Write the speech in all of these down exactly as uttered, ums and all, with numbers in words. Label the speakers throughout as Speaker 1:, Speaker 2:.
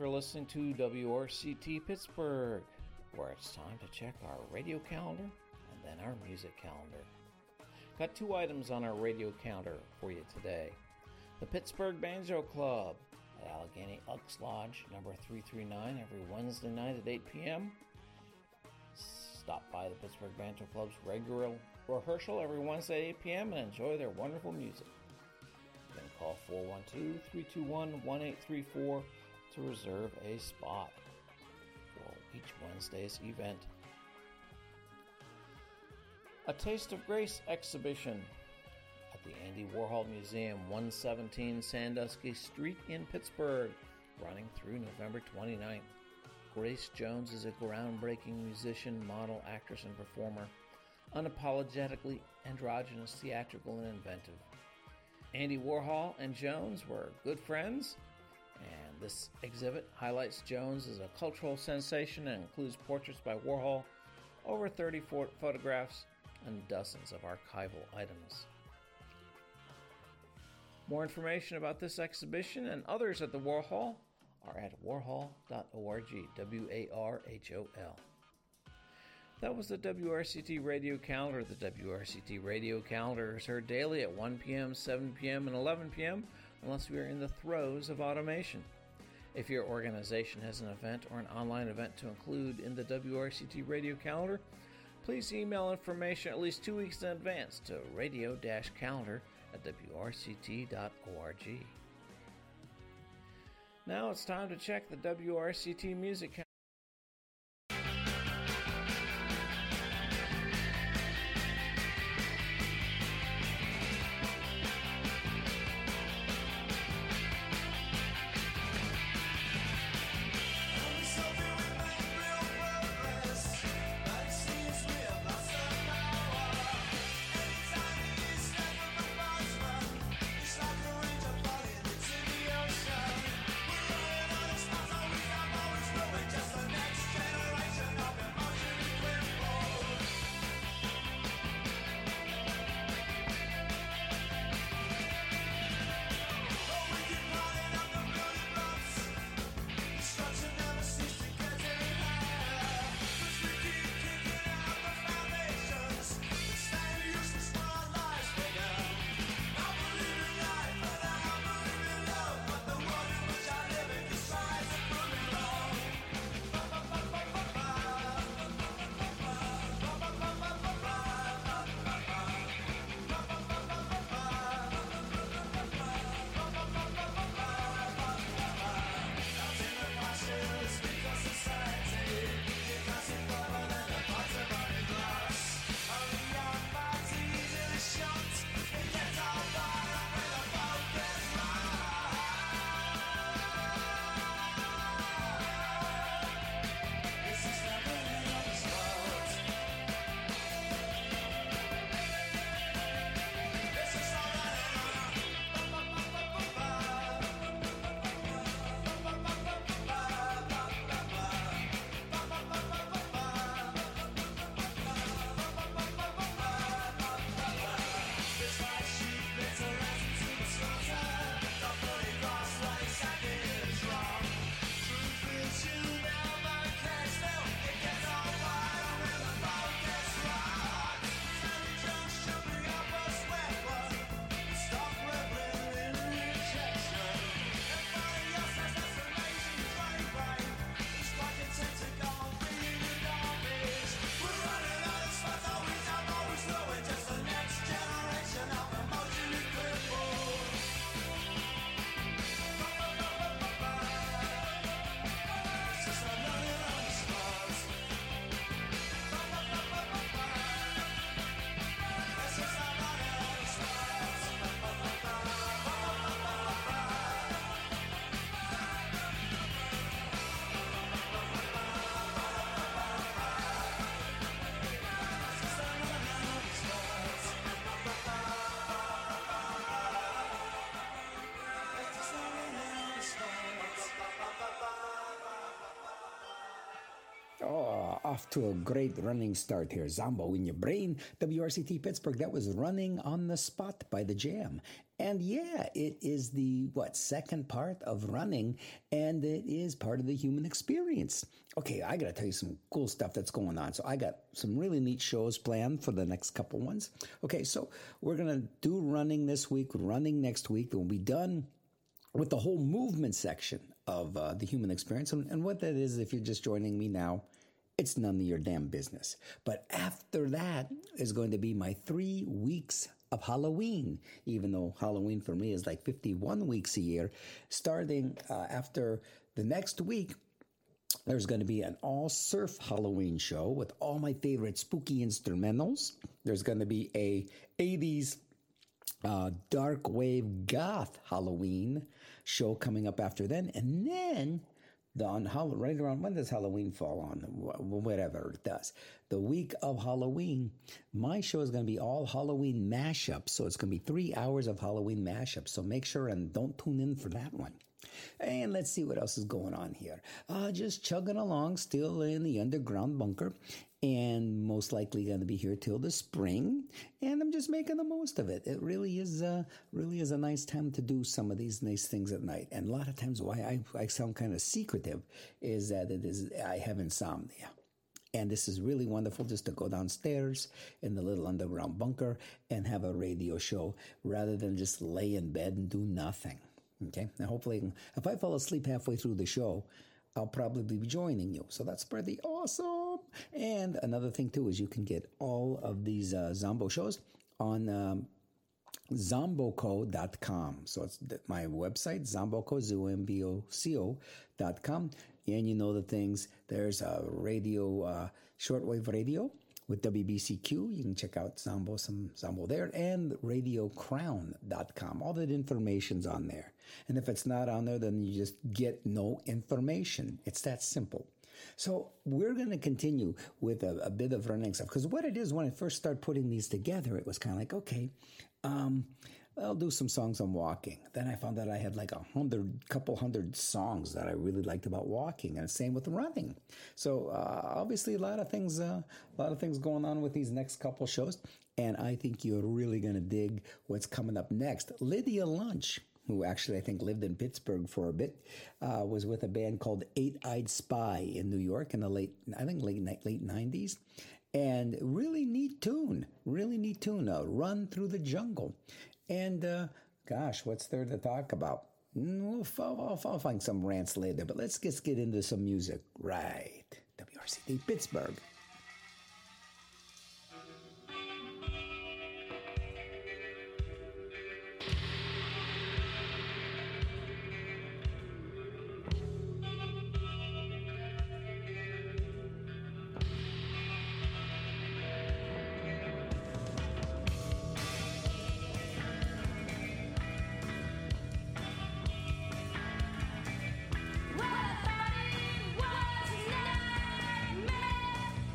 Speaker 1: for listening to W R C T Pittsburgh, where it's time to check our radio calendar and then our music calendar. Got two items on our radio calendar for you today. The Pittsburgh Banjo Club at Allegheny Elks Lodge, number three thirty-nine, every Wednesday night at eight p.m. Stop by the Pittsburgh Banjo Club's regular rehearsal every Wednesday at eight p.m. and enjoy their wonderful music. You can call four one two, three two one, one eight three four to reserve a spot for each Wednesday's event. A Taste of Grace exhibition at the Andy Warhol Museum, one seventeen Sandusky Street in Pittsburgh, running through November twenty-ninth. Grace Jones is a groundbreaking musician, model, actress, and performer, unapologetically androgynous, theatrical, and inventive. Andy Warhol and Jones were good friends, and this exhibit highlights Jones as a cultural sensation and includes portraits by Warhol, over thirty photographs, and dozens of archival items. More information about this exhibition and others at the Warhol are at warhol dot org, W A R H O L. That was the W R C T Radio Calendar. The W R C T Radio Calendar is heard daily at one p.m., seven p.m., and eleven p.m. unless we are in the throes of automation. If your organization has an event or an online event to include in the W R C T Radio Calendar, please email information at least two weeks in advance to radio-calendar at W R C T dot org. Now it's time to check the W R C T Music Calendar.
Speaker 2: Just off to a great running start here. Zombo in Your Brain, W R C T Pittsburgh. That was Running on the Spot by The Jam. And yeah, it is the, what, second part of running, and it is part of the human experience. Okay, I got to tell you some cool stuff that's going on. So I got some really neat shows planned for the next couple ones. Okay, so we're going to do running this week, running next week. We'll be done with the whole movement section of uh, the human experience. And, and what that is, if you're just joining me now, it's none of your damn business. But after that is going to be my three weeks of Halloween, even though Halloween for me is like fifty-one weeks a year. Starting uh, after the next week, there's going to be an all-surf Halloween show with all my favorite spooky instrumentals. There's going to be a eighties uh, dark wave goth Halloween show coming up after then. And then the, on Hall- right around, when does Halloween fall on? Whatever it does. The week of Halloween, my show is going to be all Halloween mashups. So it's going to be three hours of Halloween mashups. So make sure and don't tune in for that one. And let's see what else is going on here. Uh, just chugging along, still in the underground bunker, and most likely going to be here till the spring. And I'm just making the most of it. It really is, uh, really is a nice time to do some of these nice things at night. And a lot of times, why I, I sound kind of secretive is that it is I have insomnia. And this is really wonderful just to go downstairs in the little underground bunker and have a radio show rather than just lay in bed and do nothing. Okay, now hopefully, if I fall asleep halfway through the show, I'll probably be joining you. So that's pretty awesome. And another thing, too, is you can get all of these uh, Zombo shows on um, zomboco dot com. So it's my website, zomboco, Z O M B O C O dot com. And you know the things. There's a radio, uh, shortwave radio with W B C Q. You can check out Zombo, some Zombo there, and radio crown dot com. All that information's on there. And if it's not on there, then you just get no information. It's that simple. So we're going to continue with a, a bit of running stuff. Because what it is, when I first started putting these together, it was kind of like, okay, um, I'll do some songs on walking. Then I found that I had like a hundred, couple hundred songs that I really liked about walking, and same with running. So uh, obviously, a lot of things, uh, a lot of things going on with these next couple shows, and I think you're really going to dig what's coming up next. Lydia Lunch, who actually I think lived in Pittsburgh for a bit, uh, was with a band called Eight-Eyed Spy in New York in the late, I think late late nineties. And really neat tune, really neat tune, uh, Run Through the Jungle. And, uh, gosh, what's there to talk about? We'll, I'll, I'll find some rants later, but let's just get into some music. Right. W R C T Pittsburgh.
Speaker 3: What I thought it was a nightmare.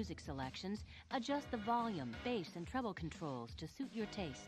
Speaker 3: music selections, adjust the volume, bass, and treble controls to suit your tastes.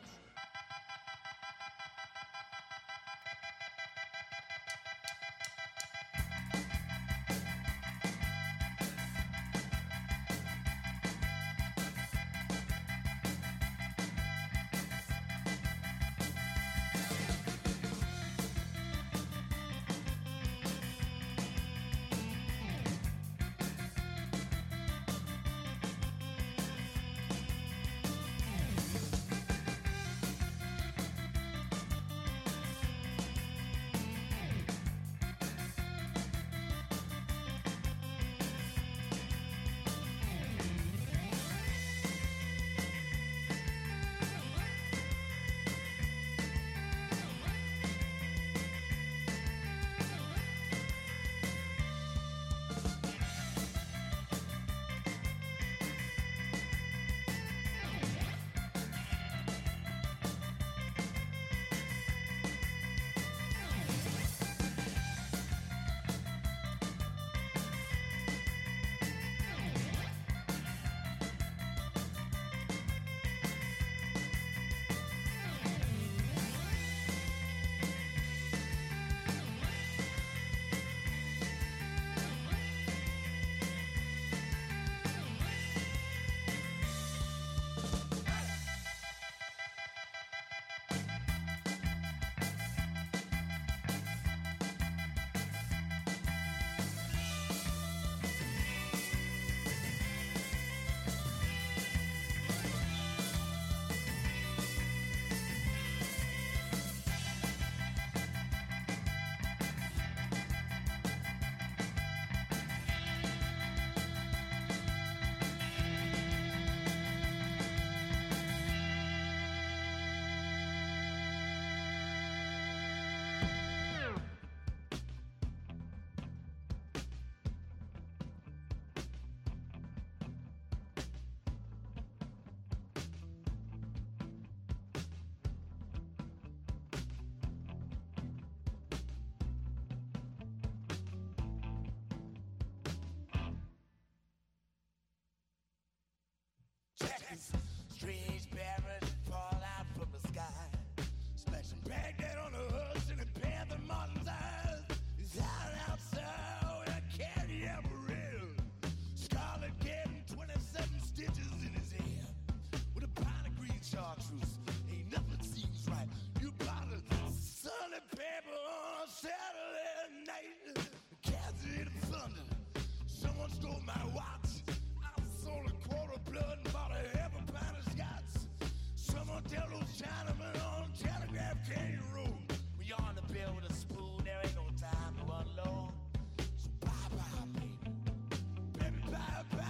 Speaker 4: Strange parrots fall out from the sky, splashing Baghdad on the Hudson and Panther Martin's eyes. He's hiding outside with a candy Amarillo, Scarlet getting twenty-seven stitches in his head, with a pint of green chartreuse. Ain't nothing seems right. You bought a sunny paper on a Saturday night. Cats hit a thunder. Someone stole my watch. I sold a quarter blood and bought a half a pint of scotch. Someone tell those Chinamen on Telegraph Canyon Road, when you're on the bill with a spoon, there ain't no time to unload. So bye-bye, baby. Baby, bye-bye.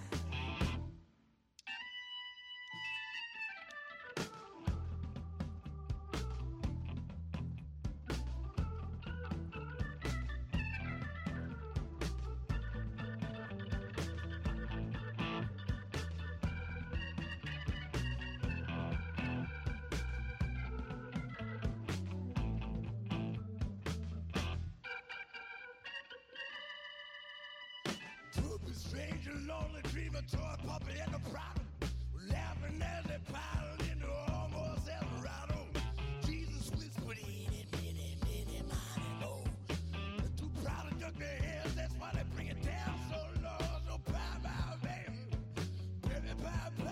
Speaker 4: Stranger, lonely dreamer, toy puppy, and the problem. Laughing as they piled into almost Eldorado. Jesus whispered, eeny, meeny, meeny, miny, mo. They're too proud to duck their heads, that's why they bring it down so low. So bye-bye, baby. Baby, bye-bye.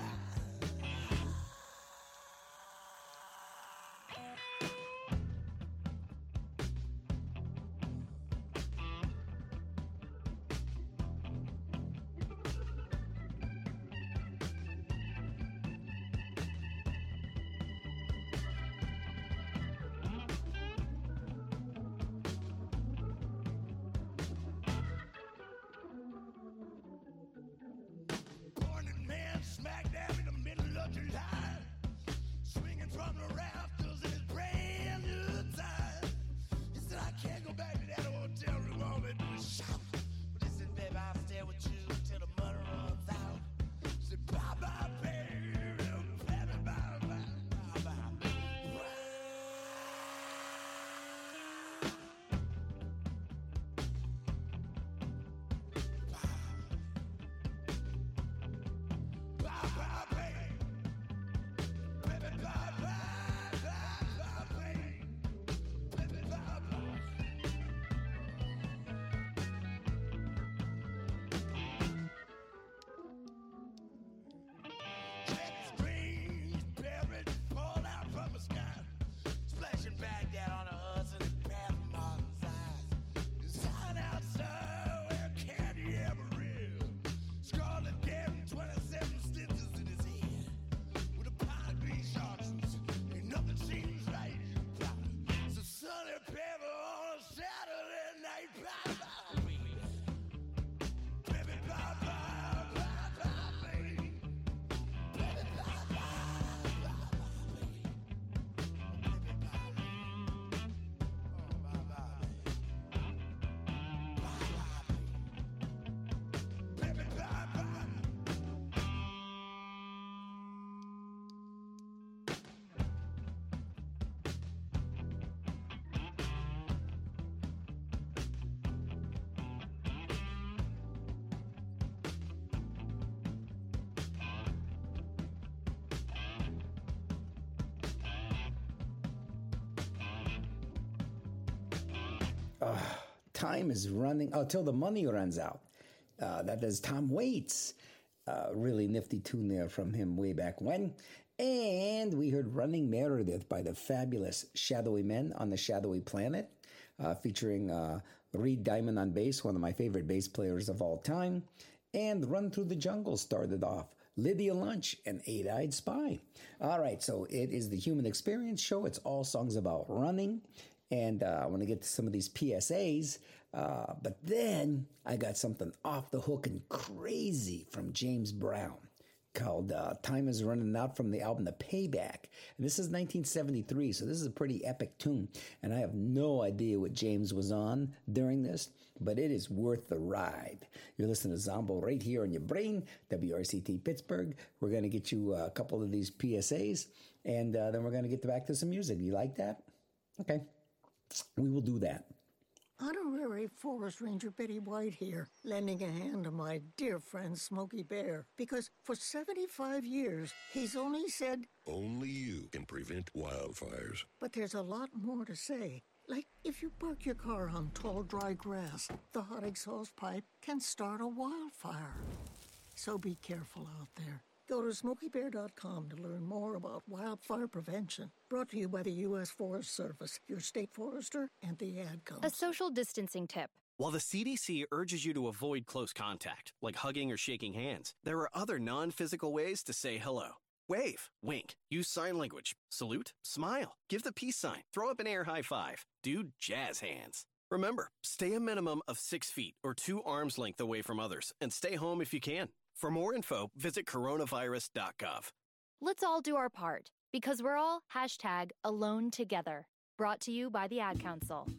Speaker 2: uh, time is running, oh, till the money runs out. Uh, that is Tom Waits. Uh, really nifty tune there from him way back when. And we heard Running Meredith by the fabulous Shadowy Men on the Shadowy Planet, uh, featuring uh, Reed Diamond on bass, one of my favorite bass players of all time. And Run Through the Jungle started off. Lydia Lunch and Eight-Eyed Spy. All right, so it is the Human Experience Show. It's all songs about running. And uh, I want to get to some of these P S As. Uh, but then I got something off the hook and crazy from James Brown called uh, Time Is Running Out from the album The Payback. And this is nineteen seventy-three, so this is a pretty epic tune. And I have no idea what James was on during this, but it is worth the ride. You're listening to Zombo right here on your brain, W R C T Pittsburgh. We're going to get you a couple of these P S As, and uh, then we're going to get back to some music. You like that? Okay. We will do that.
Speaker 5: Honorary Forest Ranger Betty White here, lending a hand to my dear friend Smokey Bear, because for seventy-five years, he's only said,
Speaker 6: only you can prevent wildfires.
Speaker 5: But there's a lot more to say. Like, if you park your car on tall, dry grass, the hot exhaust pipe can start a wildfire. So be careful out there. Go to smokey bear dot com to learn more about wildfire prevention. Brought to you by the U S Forest Service, your state forester, and the Ad Council.
Speaker 7: A social distancing tip. While the C D C urges you to avoid close contact, like hugging or shaking hands, there are other non-physical ways to say hello. Wave, wink, use sign language, salute, smile, give the peace sign, throw up an air high five, do jazz hands. Remember, stay a minimum of six feet or two arms length away from others, and stay home if you can. For more info, visit coronavirus dot gov.
Speaker 3: Let's all do our part, because we're all hashtag alone together. Brought to you by the Ad Council.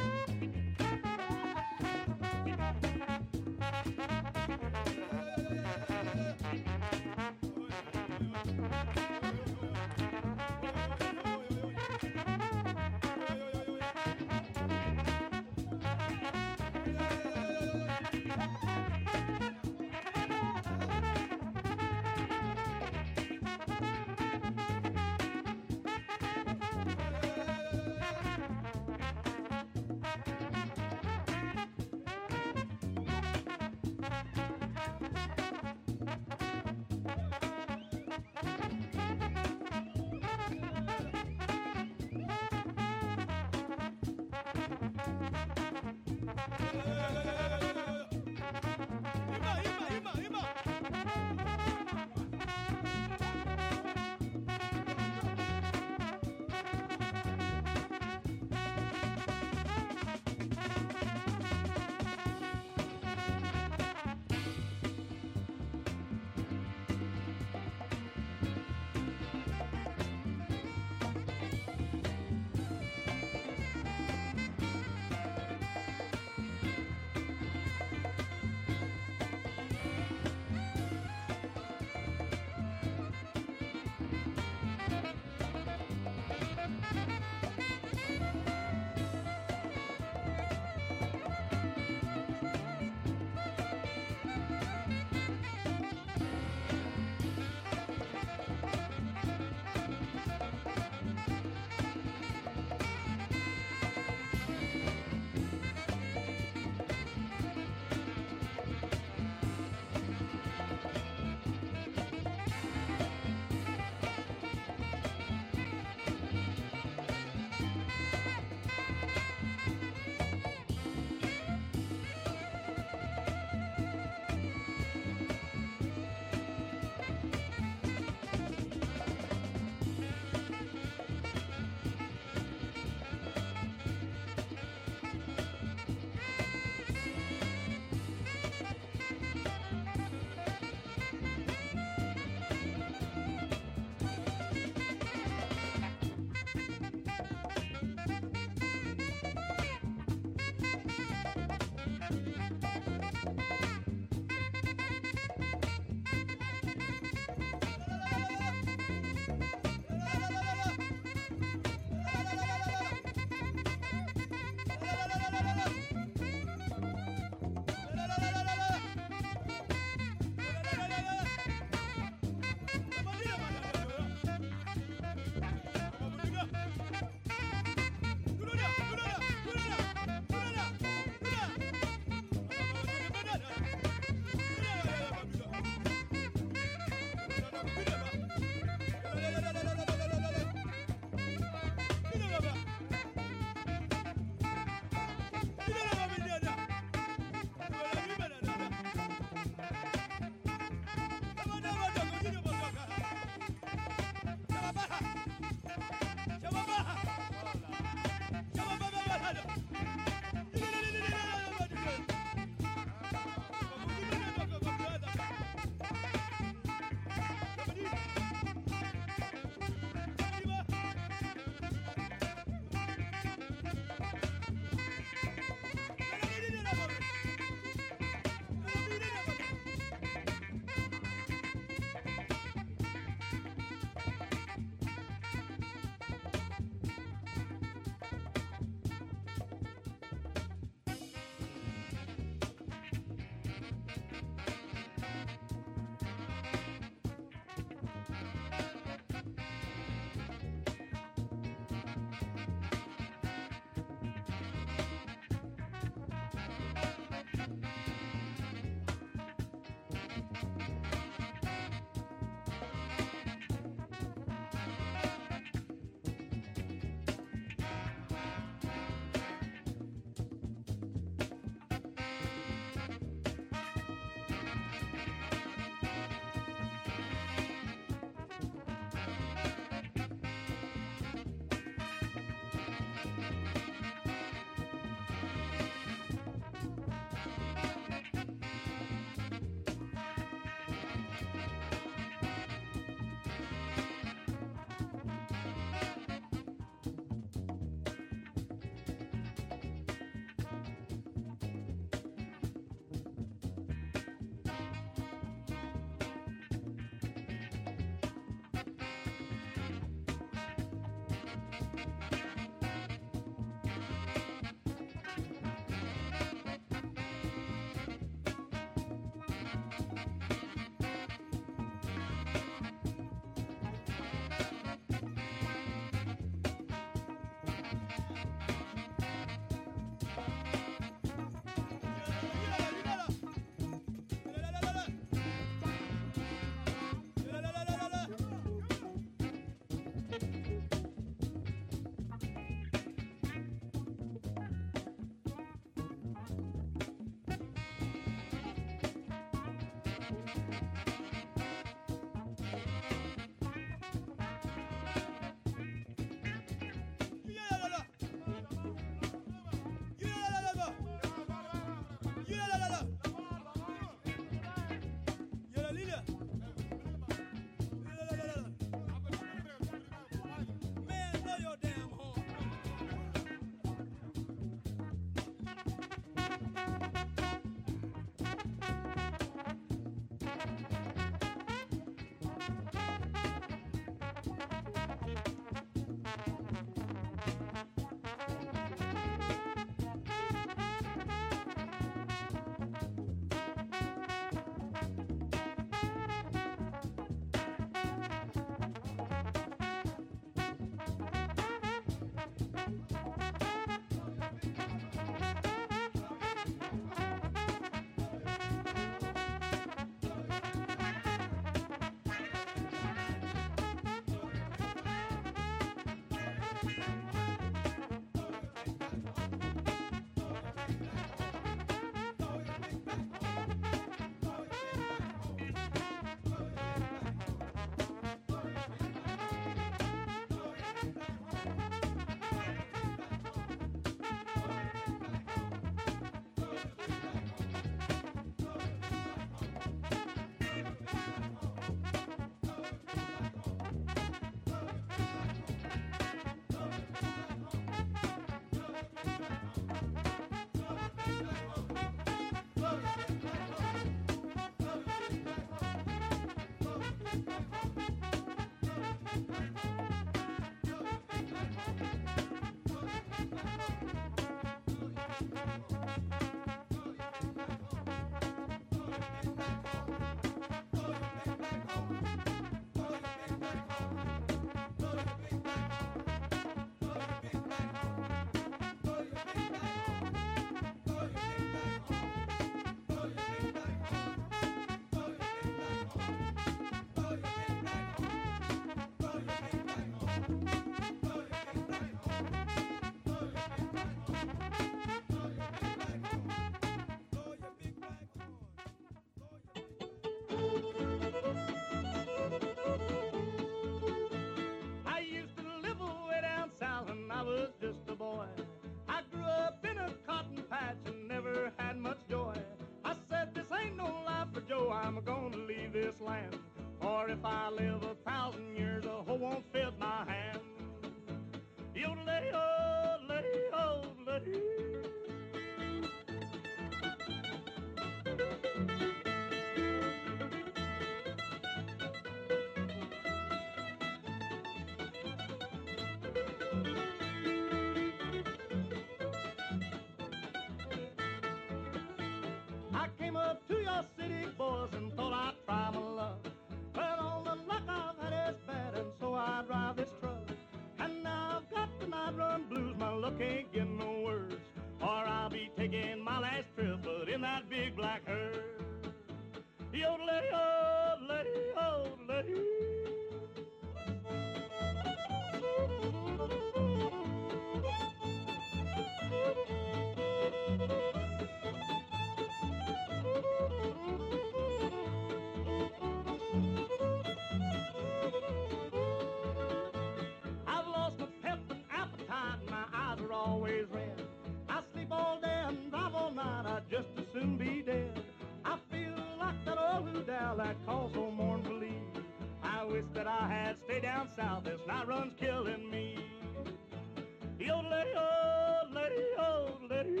Speaker 8: eyes are always red. I sleep all day and drive all night, I'd just as soon be dead. I feel like that old hoodal that calls so mournfully. I wish that I had stayed down south, this night run's killing me. Yodelay, yodelay, yodelay.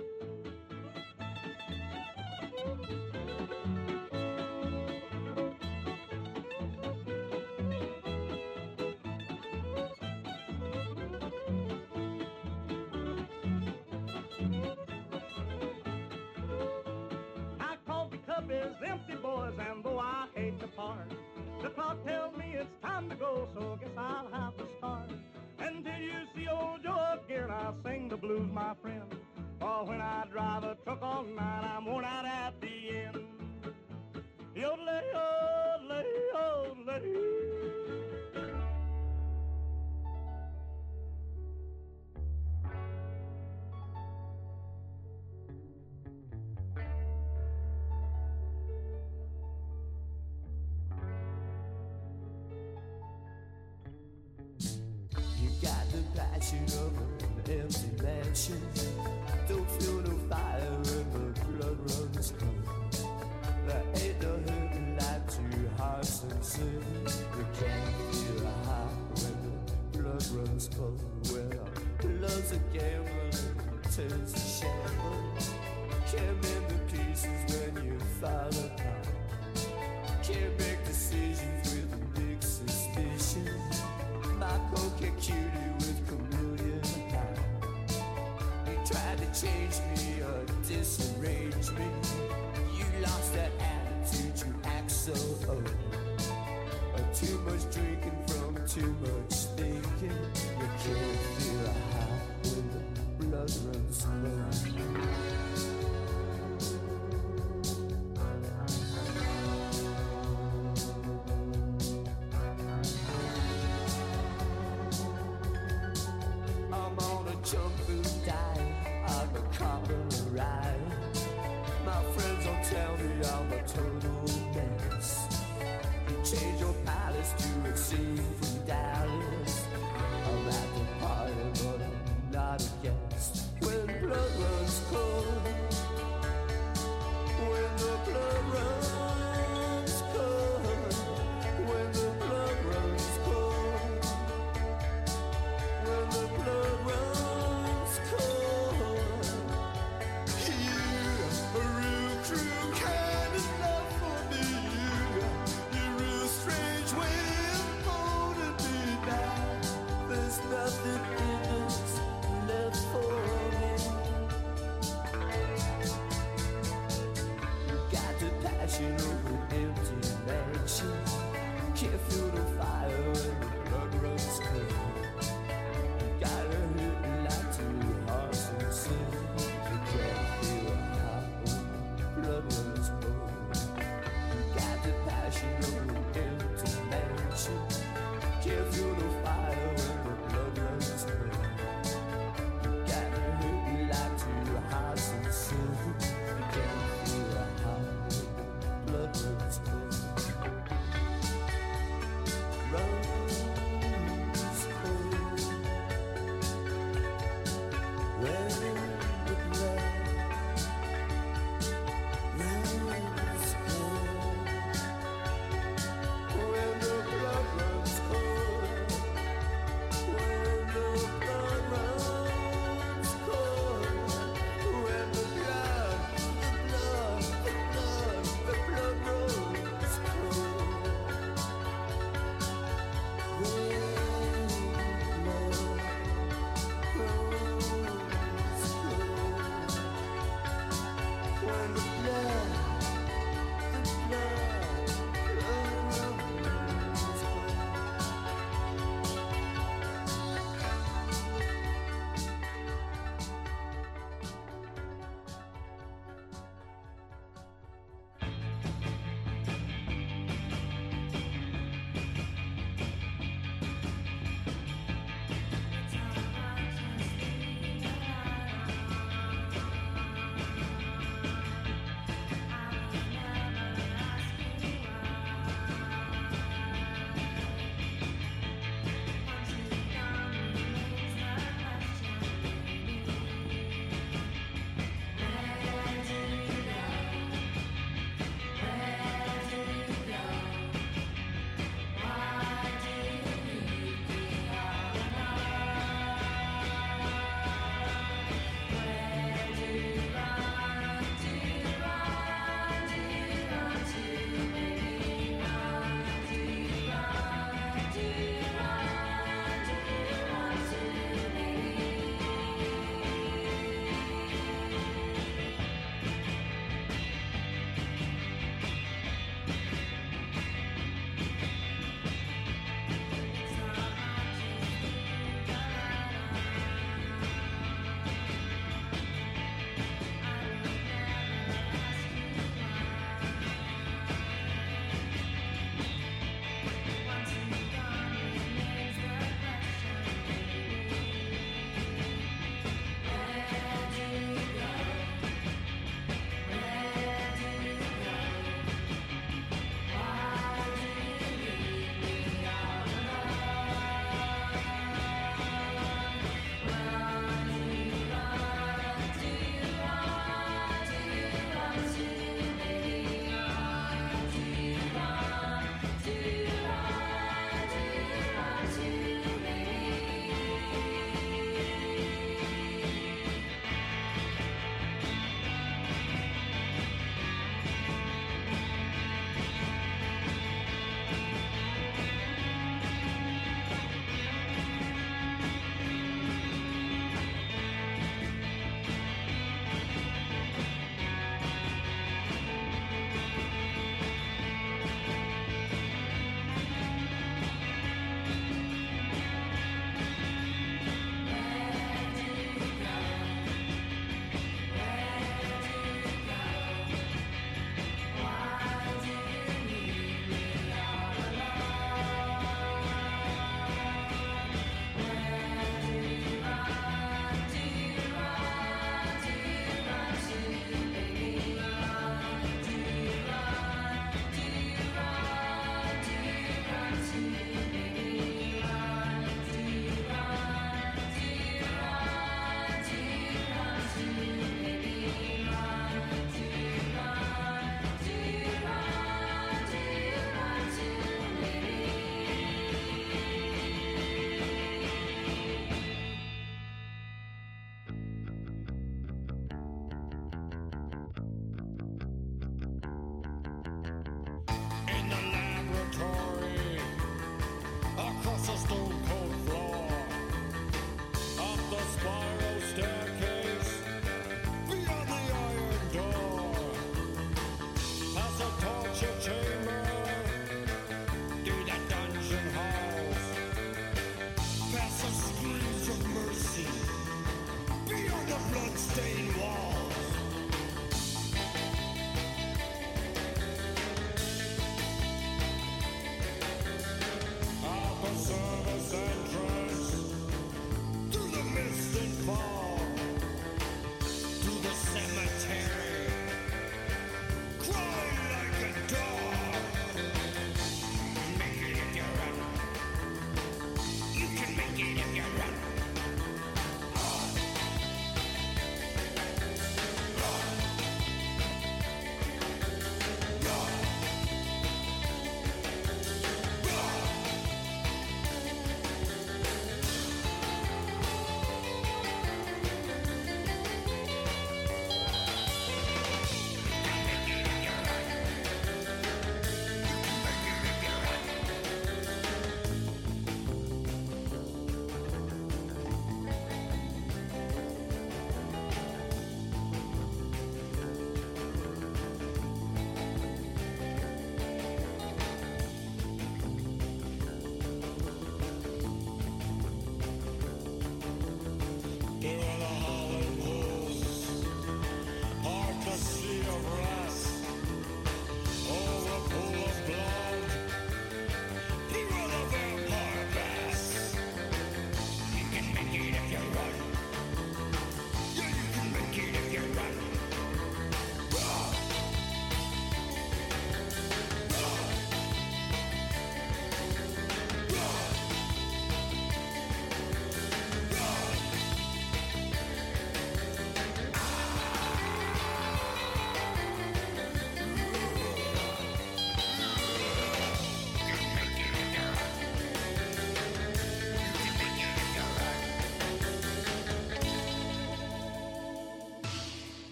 Speaker 8: Is empty, boys, and though I hate to part, the clock tells me it's time to go, so guess I'll have to start. Until you see old Joe again, I'll sing the blues, my friend. For when I drive a truck all night, I'm worn out at the end. Yodelay, yodelay, yodelay.
Speaker 4: Passion of an empty mansion. Don't feel no fire when the blood runs cold. There ain't no hurting like two hearts and sin. You can't feel a high when the blood runs cold. Well, love's a gamble and it turns to shambles. Can't mend the pieces when you fall apart. Can't make decisions with a big suspicion. My coquette cutie with chameleon eye. You tried to change me or disarrange me. You lost that attitude, you act so old. Or too much drinking from too much thinking. You can't feel a high when the blood runs cold. Jump food diet, I'm a common ride. My friends don't tell me I'm a total mess. You change your palace to a scene from Dallas. I'm at the party, but I'm not a guest. When blood runs cold, when the blood runs cold, when the blood runs cold, when the blood runs. Nothing in us left for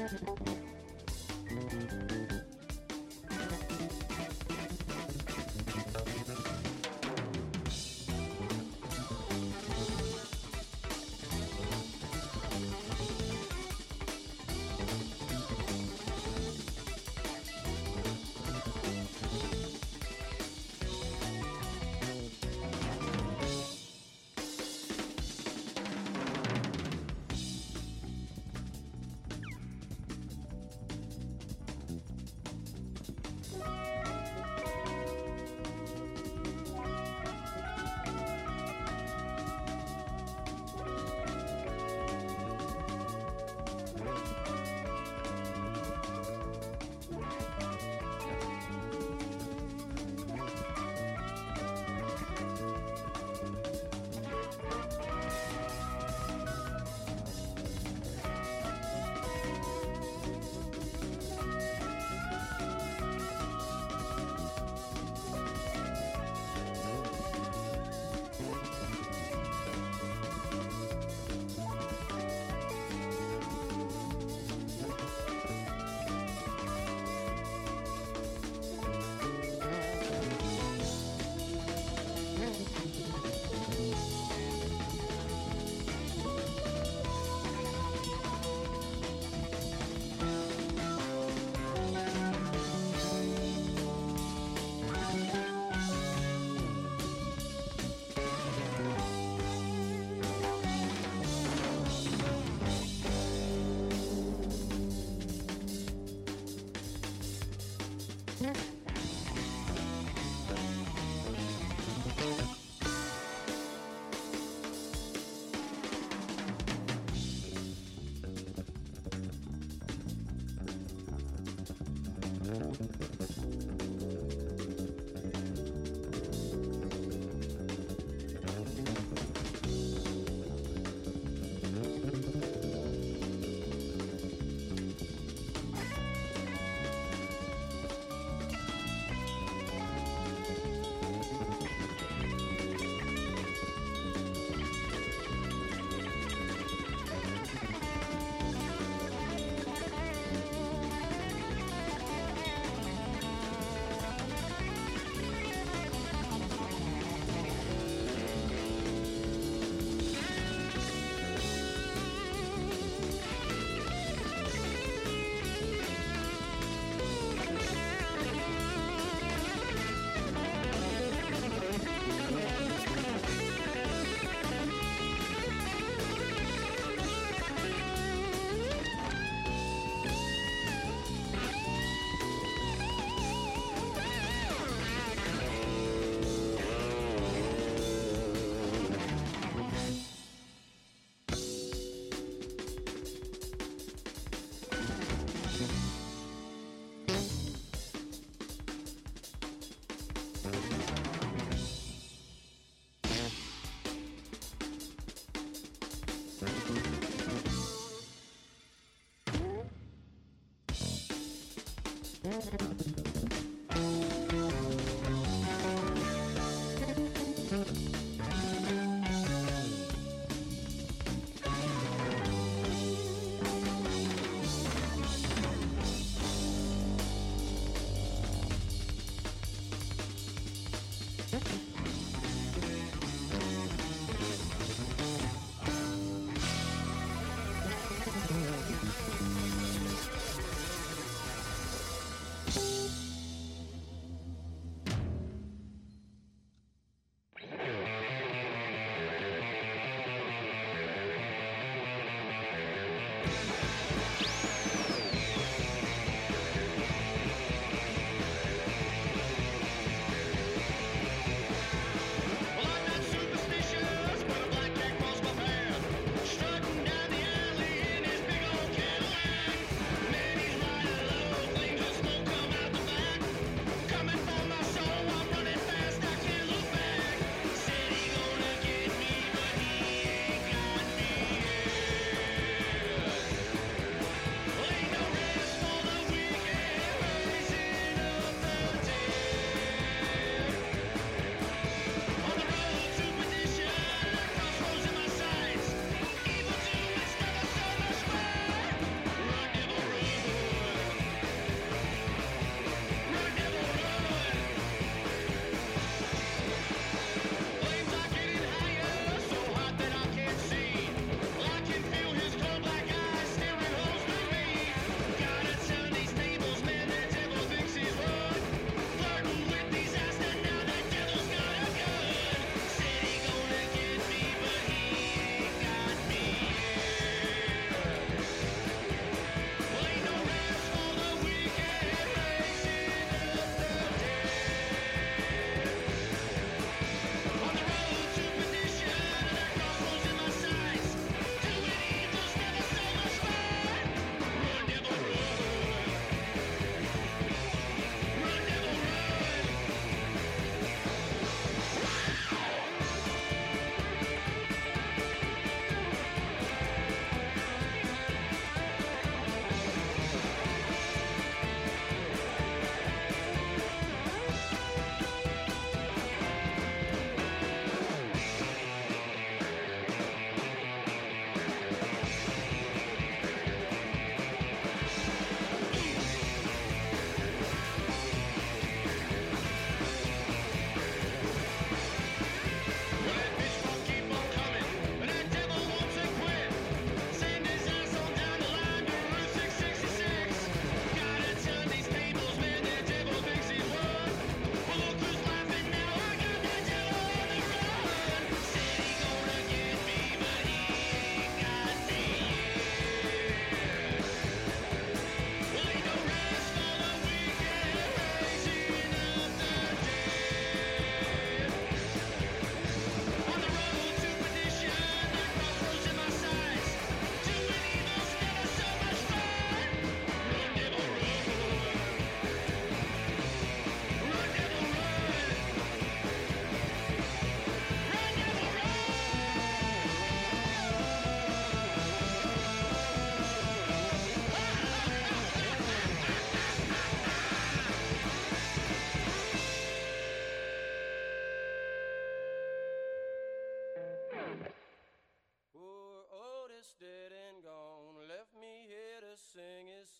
Speaker 4: Thank you.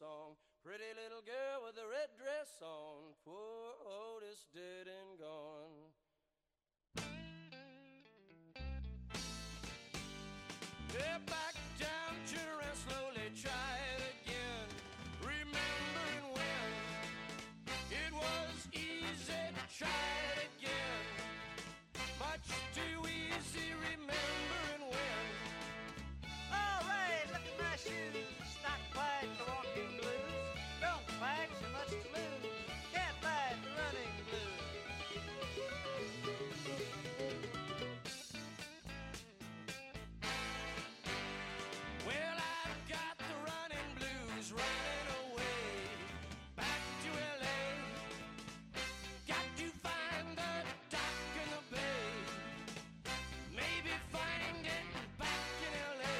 Speaker 9: song. Pretty little girl with a red dress on. Poor Otis dead and gone. Yeah, back down, turn around slowly, try it again. Remembering when it was easy to try it again. Much too easy remembering when.
Speaker 10: All right, look at my shoes. Not quite the walking blues. Don't fight too much to lose. Can't fight the running blues.
Speaker 9: Well, I've got the running blues running away back to L A. Got to find the dock in the bay. Maybe find it back in L A.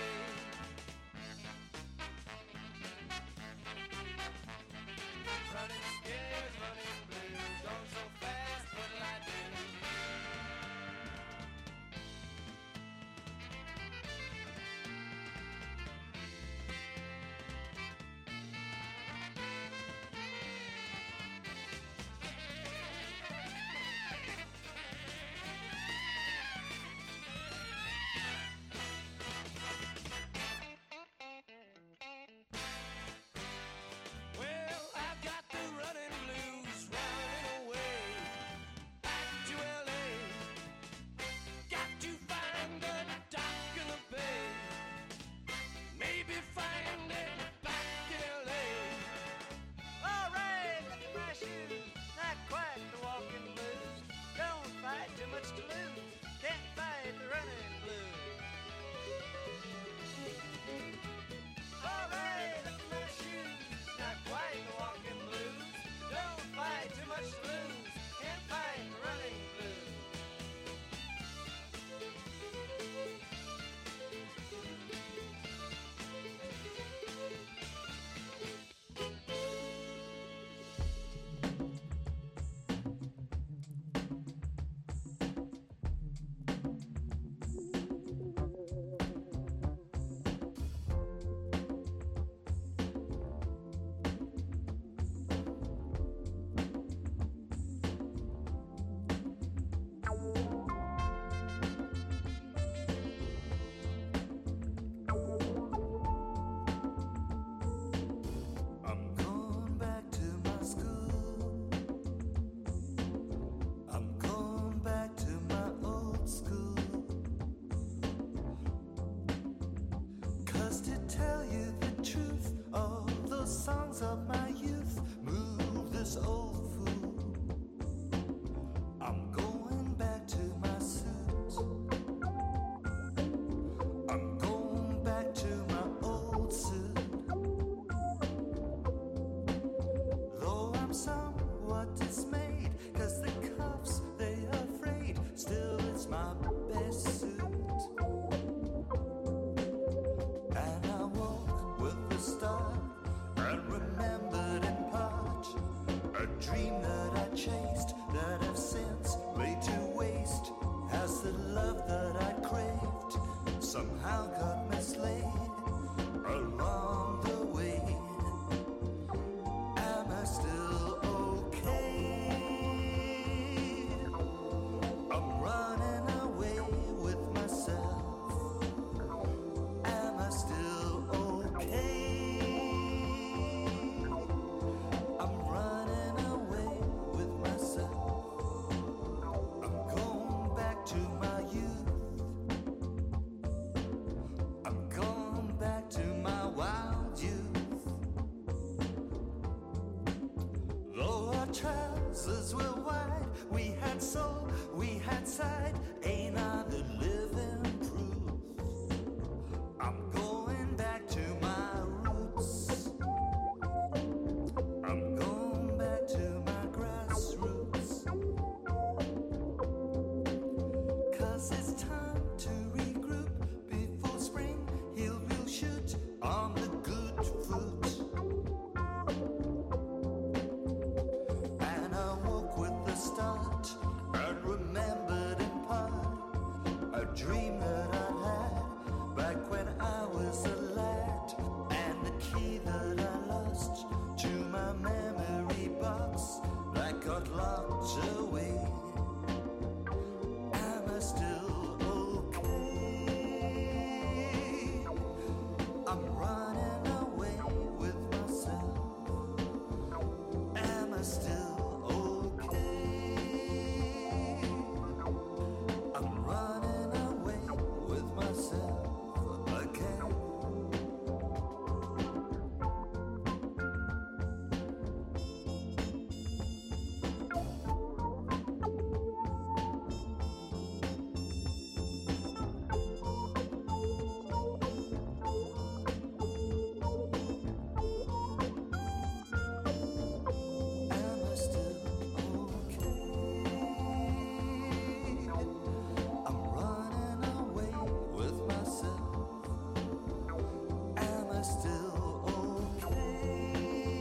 Speaker 9: Running scares, running blues, going so fast, what'll I do? Well, I've got the running blues running away back to L A. Got to find the dock in the bay. Maybe find it back in L A.
Speaker 10: All right, look at my shoes. Not quite the walking blues. Don't fight too much to lose. Can't fight the running blues. All right, look at my shoes. Not quite the walking blues. Don't fight too much to lose. Can't fight the running blues.
Speaker 4: I'm going back to my school. I'm going back to my old school. 'Cause to tell you the truth, all those songs of my youth move this old fool. I'm going back to my suit. I'm going back to my old suit. Though I'm somewhat dismayed, 'cause the cuffs, they are frayed, still it's my best suit. And I walk with the start, and remembered in part a dream that I chased, that I've since laid to waste, as the love that I craved somehow got mislaid along the way. Am I still okay? I'm running away with myself. Am I still okay? I'm running away with myself. I'm going back to my youth. I'm going back to my wild youth. Though our trousers were wide, we had soul, we had side, ain't I the living proof? I'm going back to my roots. I'm going back to my grassroots. 'Cause it's time to regroup before spring. He'll we'll shoot on the good foot. And I woke with the start, and remembered in part a dream that I had back when I was a lad, and the key that I lost walked away. Am I still okay? I'm running away with myself. Am I still okay? I'm running away with myself again. Am I still okay? I'm running away with myself. Am I still okay?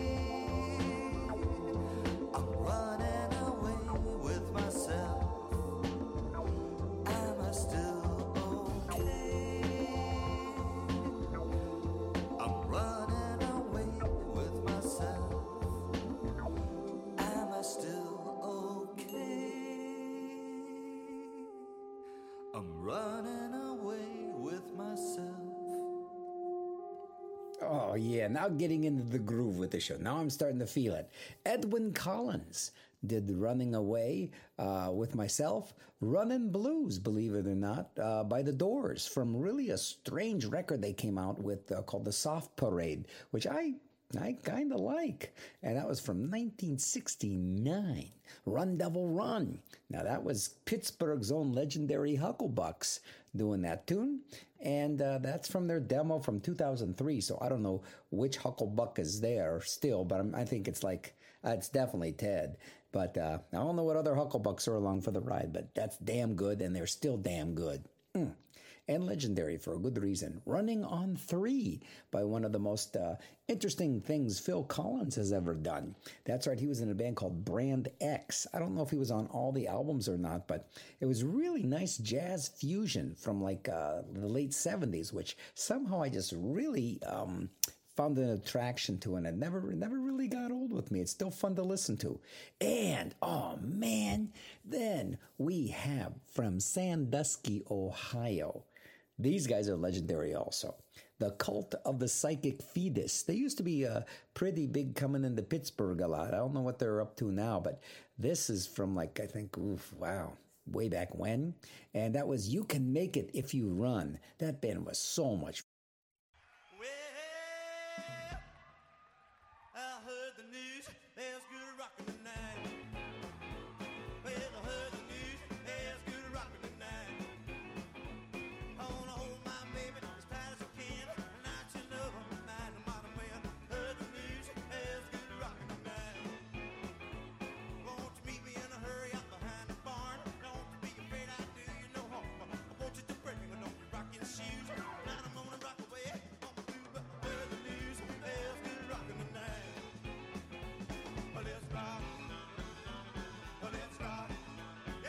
Speaker 4: I'm running away with myself. Am I still okay? I'm running away with myself. Am I still okay? I'm running away with myself.
Speaker 2: Oh, yeah. Now getting into the groove with the show. Now I'm starting to feel it. Edwyn Collins did Running Away uh, with myself. Runnin' Blues, believe it or not, uh, by The Doors from really a strange record they came out with uh, called The Soft Parade, which I I kind of like. And that was from nineteen sixty-nine. Run Devil Run. Now that was Pittsburgh's own legendary Hucklebucks doing that tune. And uh, that's from their demo from two thousand three. So I don't know which Hucklebuck is there still, but I'm, I think it's like, uh, it's definitely Ted. But uh, I don't know what other Hucklebucks are along for the ride, but that's damn good, and they're still damn good. Mm. And legendary for a good reason. Running on Three by one of the most uh, interesting things Phil Collins has ever done. That's right, he was in a band called Brand X. I don't know if he was on all the albums or not, but it was really nice jazz fusion from like uh, the late seventies, which somehow I just really um, found an attraction to, and it never, never really got old with me. It's still fun to listen to. And, oh man, then we have from Sandusky, Ohio. These guys are legendary also. The Cult of the Psychic Fetus. They used to be uh, pretty big coming into Pittsburgh a lot. I don't know what they're up to now, but this is from like, I think, oof, wow, way back when. And that was You Can Make It If You Run. That band was so much.
Speaker 4: Well, I heard the news, there's good rockin' tonight. Well, I heard the news, there's good rockin' tonight. I wanna hold my baby as tight as I can, and I should love her tonight, no matter when. Heard the news, there's good rockin' tonight. Won't you meet me in a hurry up behind the barn? Don't be afraid I do you no harm. I want you to bring me, don't be rocking shoes. Tonight I'm gonna rock away. Heard the news, there's good rockin' tonight. Well, let's rock. Well, let's rock.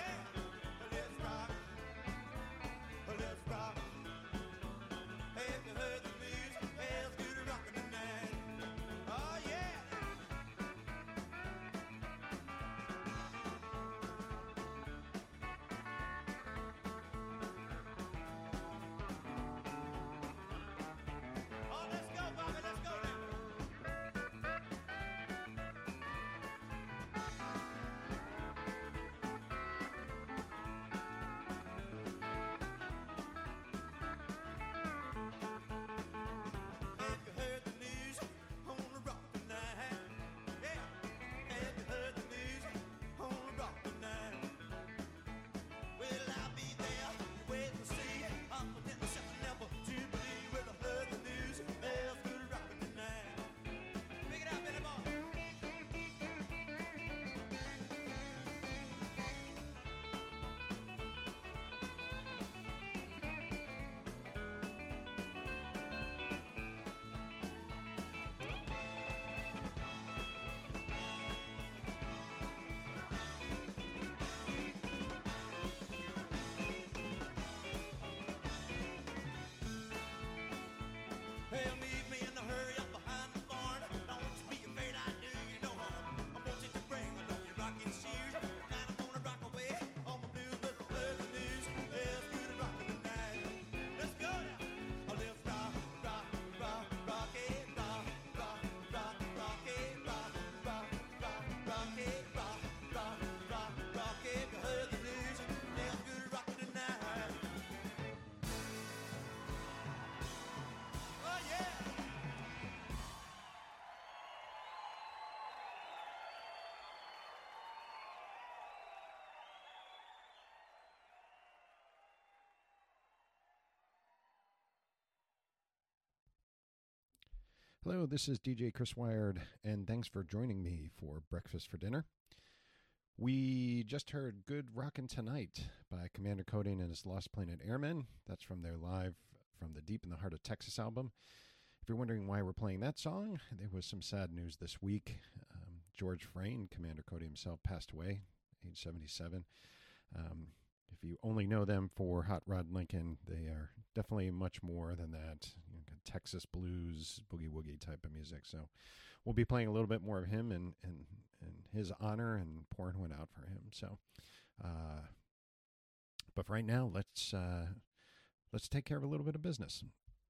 Speaker 11: Hello, this is D J Chris Wired, and thanks for joining me for Breakfast for Dinner. We just heard Good Rockin' Tonight by Commander Coding and his Lost Planet Airmen. That's from their Live from the Deep in the Heart of Texas album. If you're wondering why we're playing that song, there was some sad news this week. Um, George Frayne, Commander Cody himself, passed away, age seventy-seven. Um, if you only know them for Hot Rod Lincoln, they are definitely much more than that. You know, Texas blues, boogie woogie type of music. So we'll be playing a little bit more of him in, in, in his honor and pouring one out for him. So, uh, but for right now, let's uh, let's take care of a little bit of business.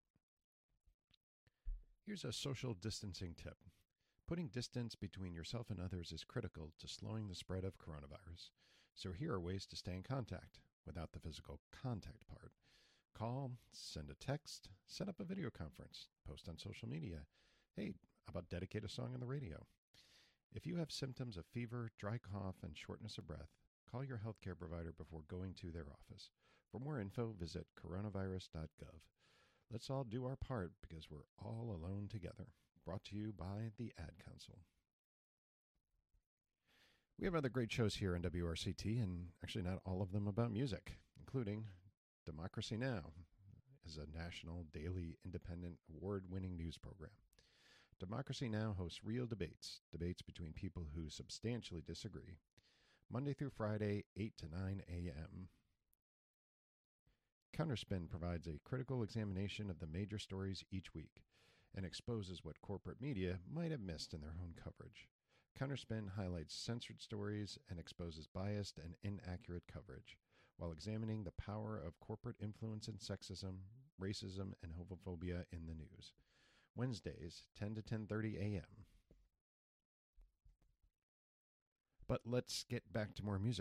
Speaker 11: Here's a social distancing tip. Putting distance between yourself and others is critical to slowing the spread of coronavirus. So here are ways to stay in contact without the physical contact part. Call, send a text, set up a video conference, post on social media. Hey, how about dedicate a song on the radio? If you have symptoms of fever, dry cough, and shortness of breath, call your healthcare provider before going to their office. For more info, visit coronavirus dot gov. Let's all do our part because we're all alone together. Brought to you by the Ad Council. We have other great shows here on W R C T, and actually not all of them about music, including Democracy Now! Is a national, daily, independent, award-winning news program. Democracy Now! Hosts real debates, debates between people who substantially disagree, Monday through Friday, eight to nine a.m. Counterspin provides a critical examination of the major stories each week and exposes what corporate media might have missed in their own coverage. Counterspin highlights censored stories and exposes biased and inaccurate coverage, while examining the power of corporate influence in sexism, racism, and homophobia in the news. Wednesdays, ten to ten thirty a.m. But let's get back to more music.